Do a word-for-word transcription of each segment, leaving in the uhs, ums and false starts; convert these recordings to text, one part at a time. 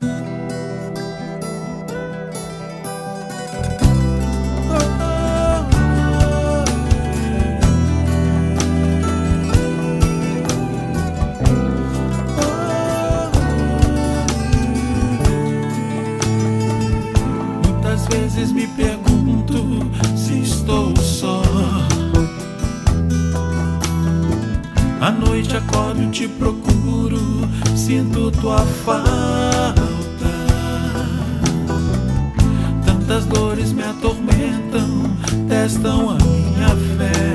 Muitas vezes me pergunto se estou só. À noite acordo e te procuro, sinto tua falta. Tantas dores me atormentam, testam a minha fé.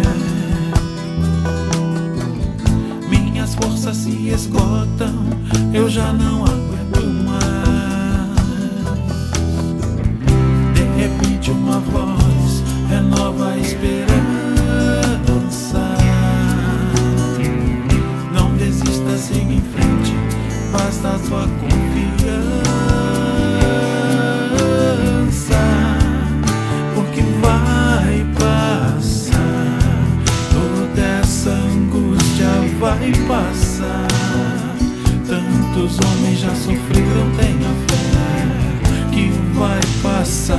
Minhas forças se esgotam, eu já não aguento mais. De repente uma voz renova a esperança. Não desista, siga em frente, basta a tua confiança. Porque vai passar, toda essa angústia vai passar. Tantos homens já sofreram, tenha fé que vai passar.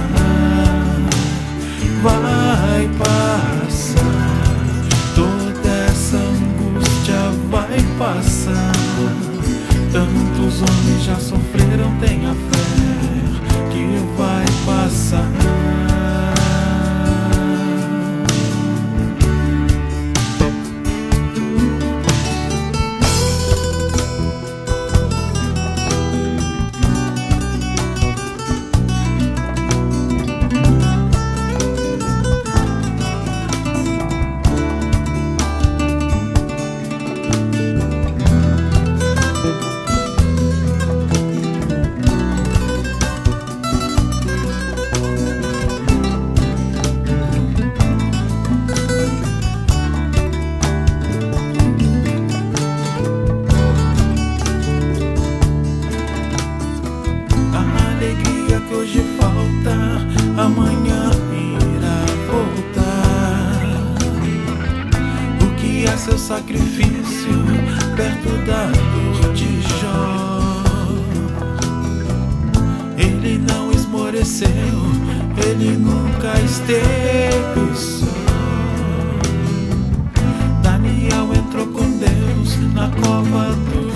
Vai passar, toda essa angústia vai passar. Tantos homens já sofreram, tenha fé que vai passar. Que hoje falta, amanhã irá voltar. O que é seu sacrifício perto da dor de Jó? Ele não esmoreceu, ele nunca esteve só. Daniel entrou com Deus na cova do